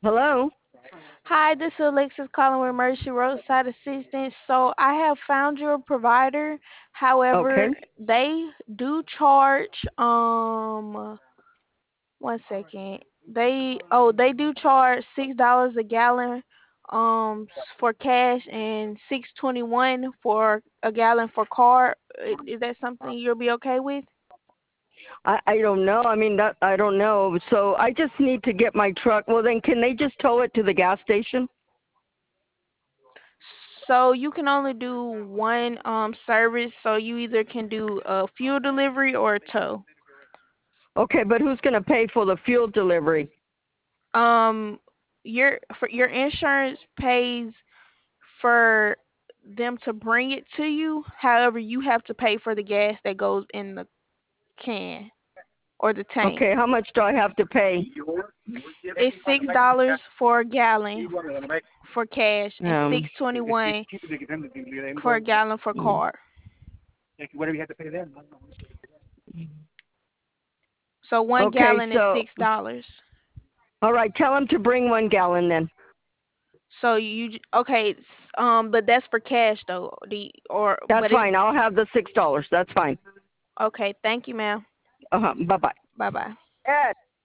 Hello? Hi, this is Alexis calling with Mercy Roadside Assistance. So I have found your provider. Okay. However, they do charge one second. They do charge $6 a gallon for cash and 6.21 for a gallon for car. Is that something you'll be okay with? I don't know. I mean, that I don't know. So I just need to get my truck. Well, then can they just tow it to the gas station? So you can only do one service, so you either can do a fuel delivery or a tow. Okay, but who's going to pay for the fuel delivery? Um your insurance pays for them to bring it to you. However, you have to pay for the gas that goes in the can or the tank. Okay, how much do I have to pay? It's $6 for a gallon for cash and Um, 6.21 for a gallon for mm, car. So one okay, gallon is so $6. all right, tell them to bring 1 gallon then. So okay, but that's for cash though. That's But it's fine. I'll have the $6. That's fine. okay. Thank you, ma'am. Bye bye. Bye bye. Ed.